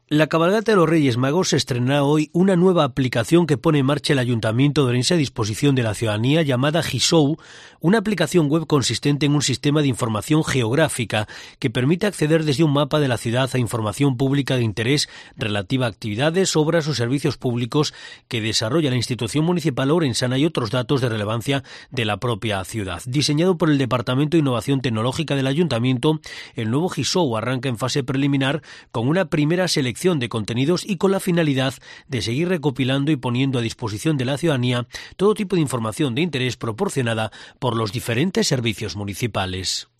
La cabalgata de los Reyes Magos estrenará hoy una nueva aplicación que pone en marcha el Ayuntamiento de Orense a disposición de la ciudadanía llamada Jisou, una aplicación web consistente en un sistema de información geográfica que permite acceder desde un mapa de la ciudad a información pública de interés relativa a actividades, obras o servicios públicos que desarrolla la institución municipal orensana y otros datos de relevancia de la propia ciudad. Diseñado por el Departamento de Innovación Tecnológica del Ayuntamiento, el nuevo Jisou arranca en fase preliminar con una primera selección de contenidos y con la finalidad de seguir recopilando y poniendo a disposición de la ciudadanía todo tipo de información de interés proporcionada por los diferentes servicios municipales.